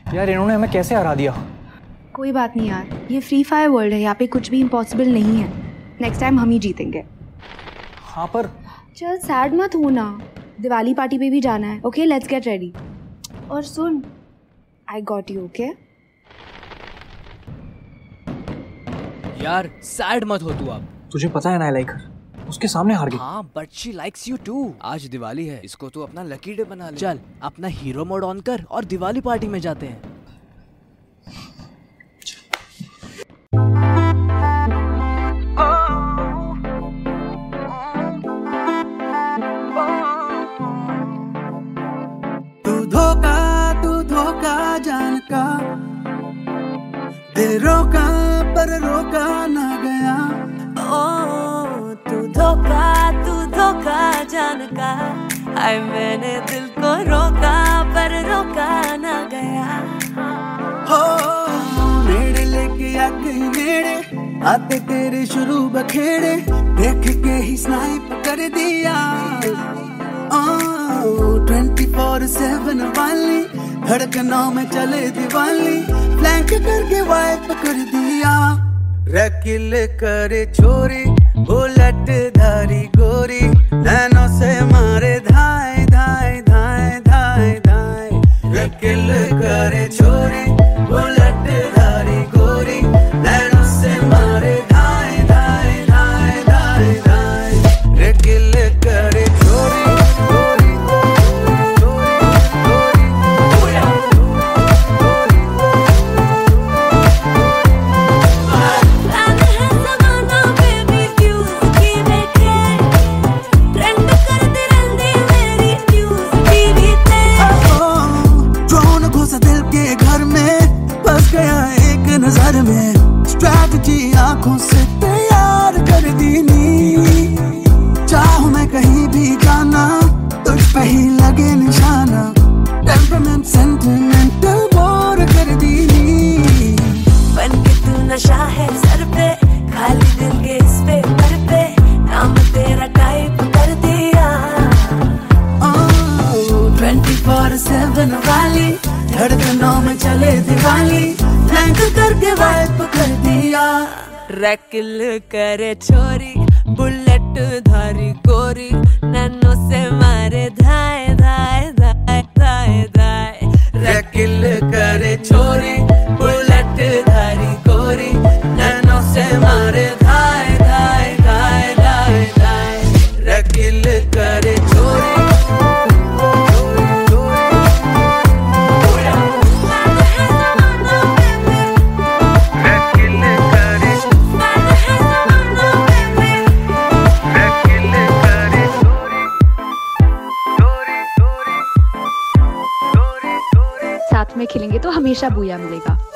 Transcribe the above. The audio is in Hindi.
यार इन्होंने हमें कैसे हरा दिया। कोई बात नहीं यार, ये फ्री फायर वर्ल्ड है, यहाँ पे कुछ भी इम्पॉसिबल नहीं है। नेक्स्ट टाइम हम ही जीतेंगे। हाँ पर चल सैड मत हो ना, दिवाली पार्टी पे भी जाना है। Okay let's get ready. और सुन, आई गॉट यू। ओके यार सैड मत हो तू अब। तुझे पता है ना, लाइक उसके सामने हार गई। हाँ but she likes you too. आज दिवाली है, इसको तू अपना लकी डे बना ले। चल अपना हीरो मोड ऑन कर और दिवाली पार्टी में जाते हैं। तू धोखा जान का, दे रोका पर रोका ना गया। ओ तू धोखा जान का, हाय मैंने दिल को रोका पर रोका ना गया। हो नेड़े लेके आ गई नेड़े, आते तेरे शुरू बखेड़े, देख के ही स्नाइप कर दिया। 24/7 वाली धड़कनों में चले दिवाली, फ्लैंक करके वाइप कर दिया। रकिल करे छोरी बुलेट धारी गोरी, नैनों से मारे धाए धाए धाए धाए धाए। रकिल करे छोरी बुलेट धारी गोरी, नैनों से मारे धाए धाए धाए धाए धाए। रकिल करे छोरी नजर में, स्ट्रैटेजी आंखों से तैयार कर दी नी। चाहूं मैं कहीं भी जाना, तुझ पे ही लगे निशाना, टेम्परामेंट सेंटिमेंटल बोर कर दी नी। बन के तू नशा है सर पे, खाली दिल के इस पेपर पे नाम तेरा टाइप कर दिया। 24/7 वाली धड़कनों में चले दिवाली, फ्लैंक करके वाइप कर दिया। रकिल करे छोरी बुलेट धारी गोरी, नैनों से मारे धाए धाए धाए धाए धाए। रकिल करे छोरी बुलेट धारी गोरी, नैनों से मारे धाए धाए धाए धाए धाए। रकिल करे छोरी साथ में खेलेंगे तो हमेशा बूया मिलेगा।